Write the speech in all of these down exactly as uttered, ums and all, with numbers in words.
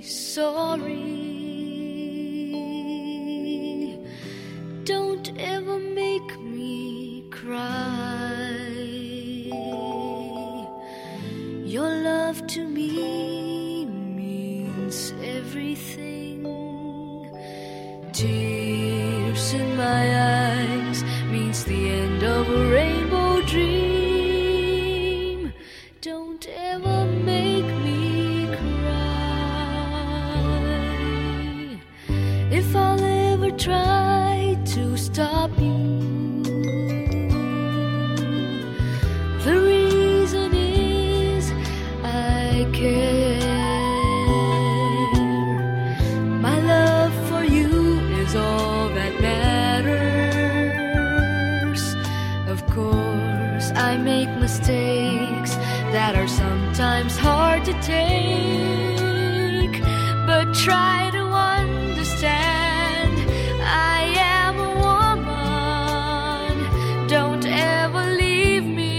sorry. Don't ever make me cry. Your love to me means everything. Tears in my eyes means the end of a rainbow dream. Don't ever make me cry. If I'll ever try to stop you, the reason is I care. My love for you is all that matters. Of course, I make mistakes that are sometimes hard to take, but try to understand I am a woman. Don't ever leave me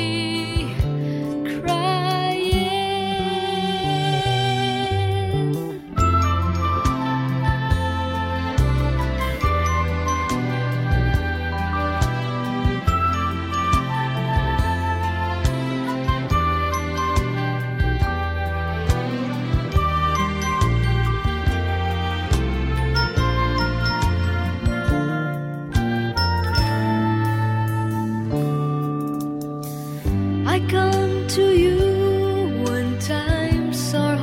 I come to you when times are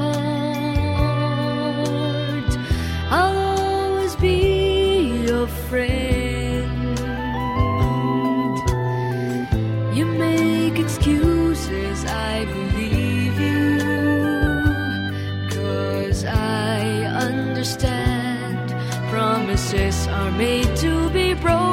hard. I'll always be your friend. You make excuses, I believe you, 'cause I understand promises are made to be broken.